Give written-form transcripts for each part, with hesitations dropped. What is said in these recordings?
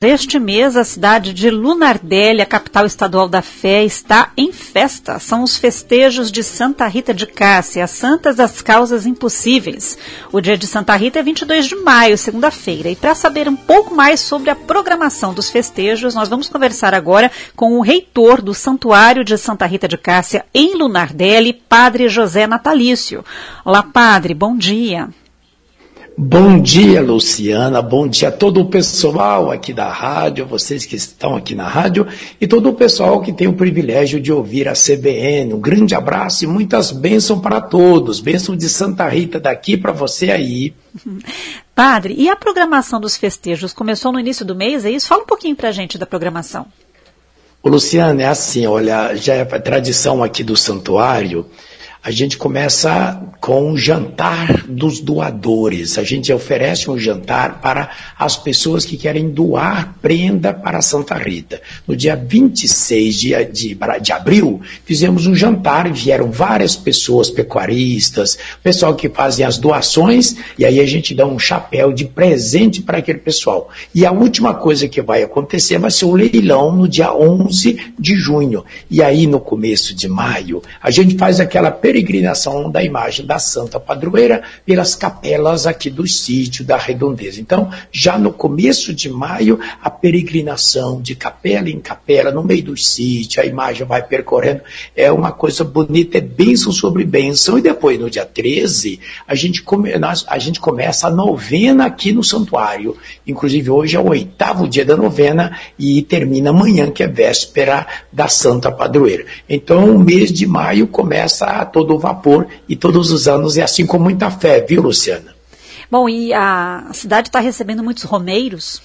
Este mês, a cidade de Lunardelli, a capital estadual da fé, está em festa. São os festejos de Santa Rita de Cássia, as santas das causas impossíveis. O dia de Santa Rita é 22 de maio, segunda-feira. E para saber um pouco mais sobre a programação dos festejos, nós vamos conversar agora com o reitor do Santuário de Santa Rita de Cássia, em Lunardelli, Padre José Natalício. Olá, Padre, bom dia. Bom dia, Luciana, bom dia a todo o pessoal aqui da rádio, vocês que estão aqui na rádio e todo o pessoal que tem o privilégio de ouvir a CBN. Um grande abraço e muitas bênçãos para todos, bênçãos de Santa Rita daqui para você aí. Padre, e a programação dos festejos começou no início do mês, é isso? Fala um pouquinho para a gente da programação. Luciana, é assim, olha, já é tradição aqui do santuário. A gente começa com o jantar dos doadores. A gente oferece um jantar para as pessoas que querem doar prenda para Santa Rita. No dia 26 de abril, fizemos um jantar, vieram várias pessoas, pecuaristas, pessoal que fazem as doações, e aí a gente dá um chapéu de presente para aquele pessoal. E a última coisa que vai acontecer vai ser o leilão no dia 11 de junho. E aí, no começo de maio, a gente faz aquela peregrinação da imagem da Santa Padroeira pelas capelas aqui do sítio da Redondeza. Então, já no começo de maio, a peregrinação de capela em capela, no meio do sítio, a imagem vai percorrendo, é uma coisa bonita, é bênção sobre bênção. E depois, no dia 13, a gente começa a novena aqui no santuário. Inclusive, hoje é o 8º dia da novena e termina amanhã, que é véspera da Santa Padroeira. Então, o mês de maio começa a todo o vapor e todos os anos é assim com muita fé, viu, Luciana? Bom, e a cidade está recebendo muitos romeiros?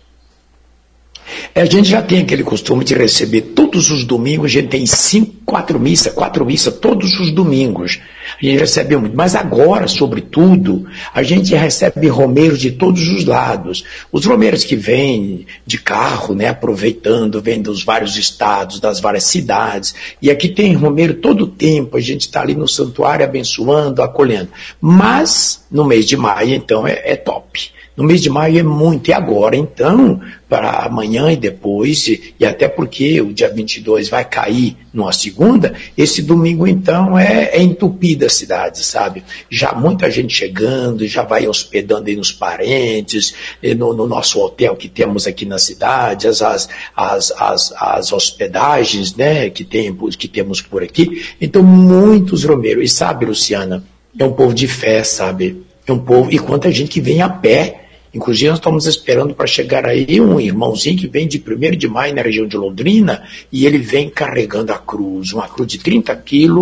A gente já tem aquele costume de receber todos os domingos, a gente tem 4 missas todos os domingos. A gente recebe muito, mas agora, sobretudo, a gente recebe romeiros de todos os lados. Os romeiros que vêm de carro, né, aproveitando, vêm dos vários estados, das várias cidades, e aqui tem romeiro todo o tempo, a gente está ali no santuário abençoando, acolhendo. Mas, no mês de maio, então, é top. No mês de maio é muito, e agora, então, para amanhã e depois, e até porque o dia 22 vai cair numa segunda, esse domingo, então, é entupida a cidade, sabe? Já muita gente chegando, já vai hospedando aí nos parentes, no nosso hotel que temos aqui na cidade, as hospedagens, né, que temos por aqui. Então, muitos romeiros. E sabe, Luciana, é um povo de fé, sabe? É um povo, e quanta gente que vem a pé. Inclusive, nós estamos esperando para chegar aí um irmãozinho que vem de 1º de maio na região de Londrina, e ele vem carregando a cruz, uma cruz de 30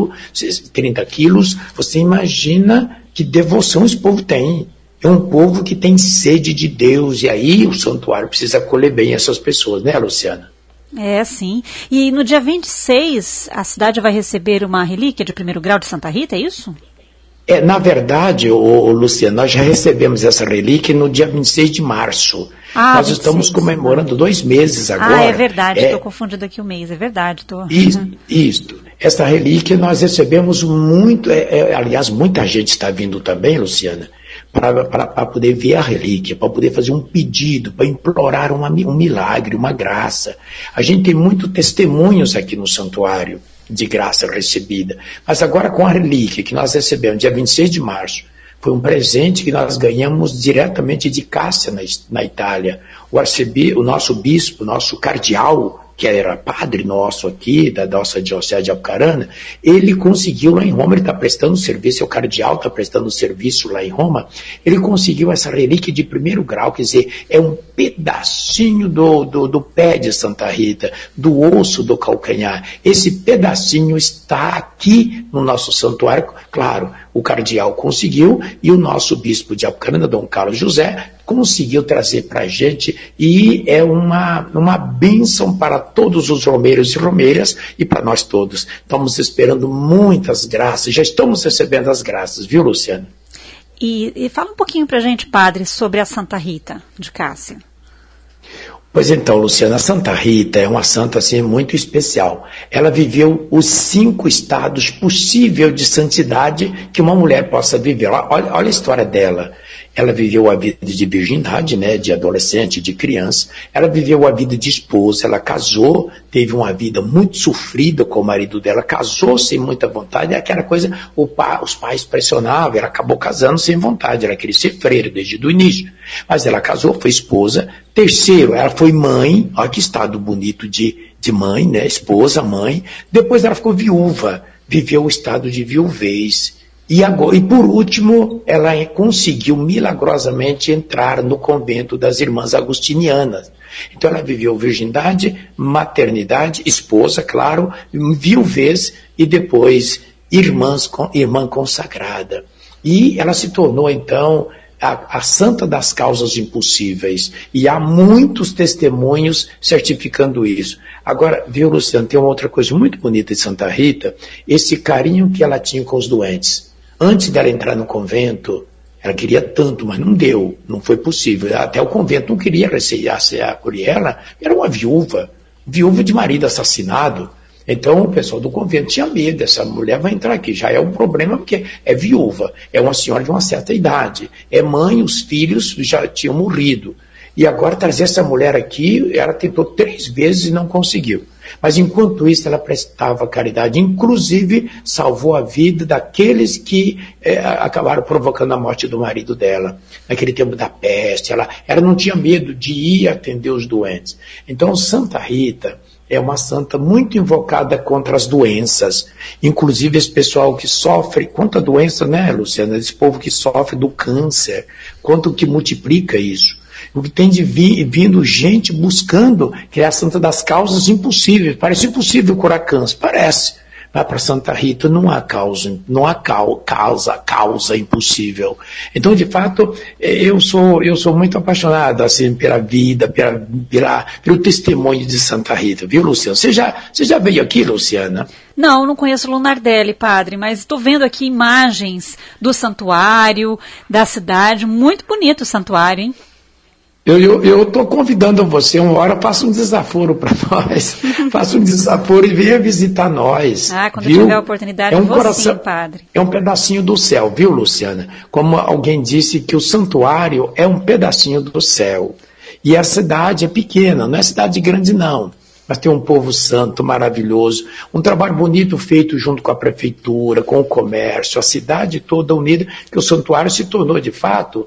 quilos. Você imagina que devoção esse povo tem. É um povo que tem sede de Deus, e aí o santuário precisa acolher bem essas pessoas, né, Luciana? É, sim. E no dia 26, a cidade vai receber uma relíquia de 1º grau de Santa Rita, é isso? Na verdade, Luciano, nós já recebemos essa relíquia no dia 26 de março. Nós 26. Estamos comemorando 2 meses agora. É verdade, estou confundindo aqui o mês, é verdade. Isso. Essa relíquia nós recebemos muito, aliás, muita gente está vindo também, Luciana, para poder ver a relíquia, para poder fazer um pedido, para implorar um milagre, uma graça. A gente tem muitos testemunhos aqui no santuário de graça recebida. Mas agora com a relíquia que nós recebemos dia 26 de março, foi um presente que nós ganhamos diretamente de Cássia, na Itália. O nosso bispo, o nosso cardeal, que era padre nosso aqui, da nossa diocese de Apucarana, ele conseguiu lá em Roma, ele está prestando serviço, o cardeal está prestando serviço lá em Roma, ele conseguiu essa relíquia de 1º grau, quer dizer, é um pedacinho do pé de Santa Rita, do osso do calcanhar. Esse pedacinho está aqui no nosso santuário, claro, o cardeal conseguiu, e o nosso bispo de Apucarana, Dom Carlos José, conseguiu trazer para a gente, e é uma bênção para todos os romeiros e romeiras e para nós todos. Estamos esperando muitas graças, já estamos recebendo as graças, viu, Luciana? E fala um pouquinho para a gente, padre, sobre a Santa Rita de Cássia. Pois então, Luciana, a Santa Rita é uma santa assim, muito especial. Ela viveu os 5 estados possíveis de santidade que uma mulher possa viver. Olha a história dela. Ela viveu a vida de virgindade, né, de adolescente, de criança. Ela viveu a vida de esposa, ela casou, teve uma vida muito sofrida com o marido dela, casou sem muita vontade, aquela coisa, os pais pressionavam, ela acabou casando sem vontade, ela queria ser freira desde o início. Mas ela casou, foi esposa. Terceiro, ela foi mãe, olha que estado bonito de mãe, né, esposa, mãe. Depois ela ficou viúva, viveu o estado de viuvez. E por último, ela conseguiu milagrosamente entrar no convento das irmãs agustinianas. Então ela viveu virgindade, maternidade, esposa, claro, viuvez e depois irmã consagrada. E ela se tornou então a santa das causas impossíveis. E há muitos testemunhos certificando isso. Agora, viu, Luciano, tem uma outra coisa muito bonita de Santa Rita, esse carinho que ela tinha com os doentes. Antes dela entrar no convento, ela queria tanto, mas não deu, não foi possível. Até o convento não queria acolher ela, era uma viúva de marido assassinado. Então o pessoal do convento tinha medo, essa mulher vai entrar aqui, já é um problema porque é viúva, é uma senhora de uma certa idade, é mãe, os filhos já tinham morrido. E agora trazer essa mulher aqui, ela tentou 3 vezes e não conseguiu. Mas enquanto isso ela prestava caridade, inclusive salvou a vida daqueles que acabaram provocando a morte do marido dela. Naquele tempo da peste, ela não tinha medo de ir atender os doentes. Então Santa Rita é uma santa muito invocada contra as doenças. Inclusive esse pessoal que sofre, quanta doença, né, Luciana? Esse povo que sofre do câncer, quanto que multiplica isso. O que tem de vindo gente buscando criar a santa das causas impossíveis. Parece impossível curar câncer, parece. Mas para Santa Rita não há causa impossível. Então, de fato, eu sou muito apaixonado assim, pela vida, pelo testemunho de Santa Rita, viu, Luciana? Você já veio aqui, Luciana? Não conheço Lunardelli, padre, mas estou vendo aqui imagens do santuário, da cidade. Muito bonito o santuário, hein? Eu estou convidando você, uma hora faça um desaforo para nós, faça um desaforo e venha visitar nós. Quando eu tiver a oportunidade, eu vou sim, padre. É um pedacinho do céu, viu, Luciana? Como alguém disse que o santuário é um pedacinho do céu. E a cidade é pequena, não é cidade grande não. Mas tem um povo santo, maravilhoso, um trabalho bonito feito junto com a prefeitura, com o comércio, a cidade toda unida, que o santuário se tornou, de fato,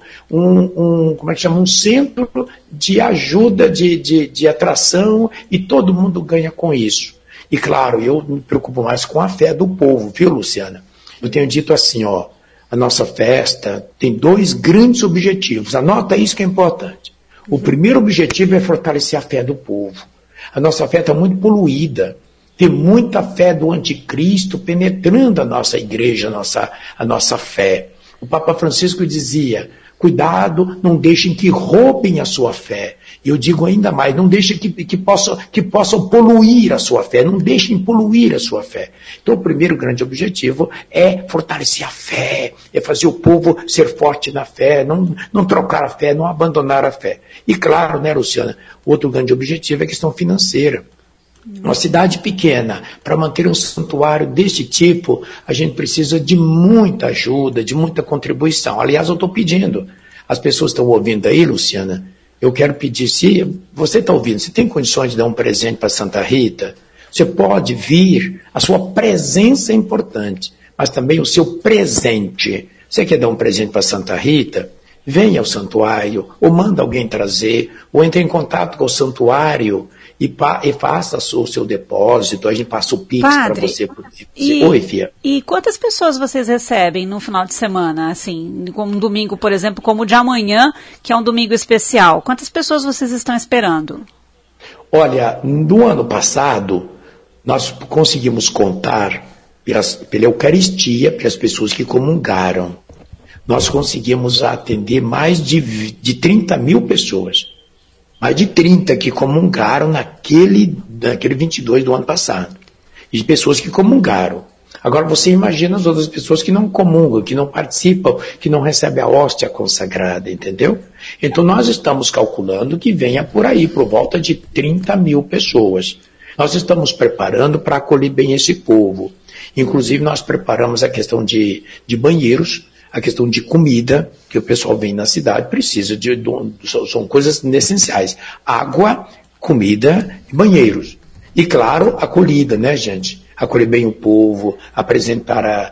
um centro de ajuda, de atração, e todo mundo ganha com isso. E claro, eu me preocupo mais com a fé do povo, viu, Luciana? Eu tenho dito assim, a nossa festa tem 2 grandes objetivos, anota isso que é importante. O primeiro objetivo é fortalecer a fé do povo. A nossa fé está muito poluída. Tem muita fé do anticristo penetrando a nossa igreja, a nossa fé. O Papa Francisco dizia, cuidado, não deixem que roubem a sua fé. E eu digo ainda mais, não deixem que possam poluir a sua fé, não deixem poluir a sua fé. Então o primeiro grande objetivo é fortalecer a fé, é fazer o povo ser forte na fé, não trocar a fé, não abandonar a fé. E claro, né, Luciana, outro grande objetivo é a questão financeira. Uma cidade pequena, para manter um santuário deste tipo, a gente precisa de muita ajuda, de muita contribuição. Aliás, eu estou pedindo, as pessoas estão ouvindo aí, Luciana, eu quero pedir, se você está ouvindo, você tem condições de dar um presente para Santa Rita? Você pode vir, a sua presença é importante, mas também o seu presente. Você quer dar um presente para Santa Rita? Venha ao santuário, ou manda alguém trazer, ou entre em contato com o santuário e faça o seu depósito, a gente passa o Pix para você. Oi, filha. E quantas pessoas vocês recebem no final de semana, assim, como um domingo, por exemplo, como o de amanhã, que é um domingo especial? Quantas pessoas vocês estão esperando? Olha, no ano passado, nós conseguimos contar pela Eucaristia, pelas pessoas que comungaram. Nós conseguimos atender mais de 30 mil pessoas. Mais de 30 que comungaram naquele 22 do ano passado. E de pessoas que comungaram. Agora você imagina as outras pessoas que não comungam, que não participam, que não recebem a hóstia consagrada, entendeu? Então nós estamos calculando que venha por aí, por volta de 30 mil pessoas. Nós estamos preparando para acolher bem esse povo. Inclusive nós preparamos a questão de banheiros, a questão de comida, que o pessoal vem na cidade, precisa são coisas essenciais. Água, comida e banheiros. E claro, acolhida, né, gente? Acolher bem o povo, apresentar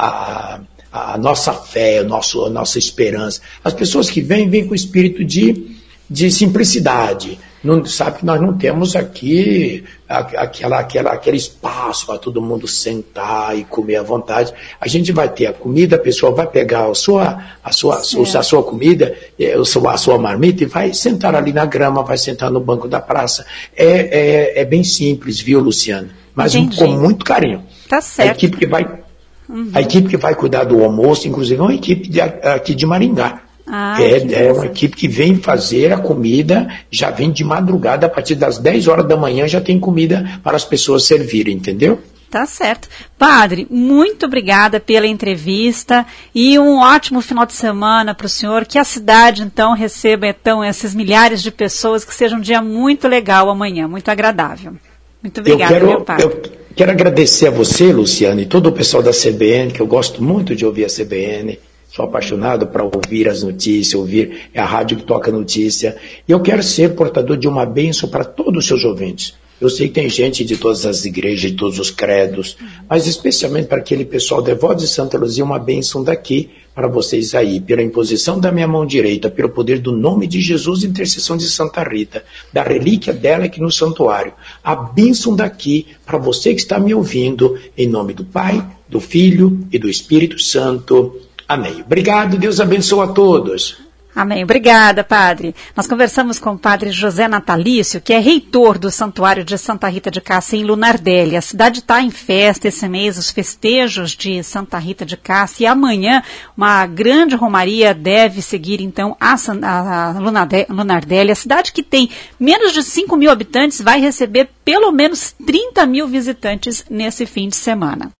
a nossa fé, a nossa esperança. As pessoas que vêm com o espírito de simplicidade. Não, sabe que nós não temos aqui aquele espaço para todo mundo sentar e comer à vontade. A gente vai ter a comida, a pessoa vai pegar a sua comida, a sua marmita e vai sentar ali na grama, vai sentar no banco da praça. É bem simples, viu, Luciana? Mas com muito carinho. Tá certo. A equipe que vai cuidar do almoço, inclusive, é uma equipe aqui de Maringá. É uma equipe que vem fazer a comida, já vem de madrugada, a partir das 10 horas da manhã já tem comida para as pessoas servirem, entendeu? Tá certo. Padre, muito obrigada pela entrevista e um ótimo final de semana para o senhor. Que a cidade, então, receba então esses milhares de pessoas, que seja um dia muito legal amanhã, muito agradável. Muito obrigada, meu padre. Eu quero agradecer a você, Luciana, e todo o pessoal da CBN, que eu gosto muito de ouvir a CBN. Sou apaixonado para ouvir as notícias, ouvir a rádio que toca notícia. E eu quero ser portador de uma bênção para todos os seus ouvintes. Eu sei que tem gente de todas as igrejas, de todos os credos, mas especialmente para aquele pessoal devoto de Santa Luzia, uma bênção daqui para vocês aí, pela imposição da minha mão direita, pelo poder do nome de Jesus, intercessão de Santa Rita, da relíquia dela aqui no santuário. A bênção daqui para você que está me ouvindo, em nome do Pai, do Filho e do Espírito Santo. Amém. Obrigado, Deus abençoe a todos. Amém. Obrigada, padre. Nós conversamos com o padre José Natalício, que é reitor do Santuário de Santa Rita de Cássia, em Lunardelli. A cidade está em festa esse mês, os festejos de Santa Rita de Cássia. E amanhã, uma grande romaria deve seguir, então, a Lunardelli. A cidade que tem menos de 5 mil habitantes vai receber pelo menos 30 mil visitantes nesse fim de semana.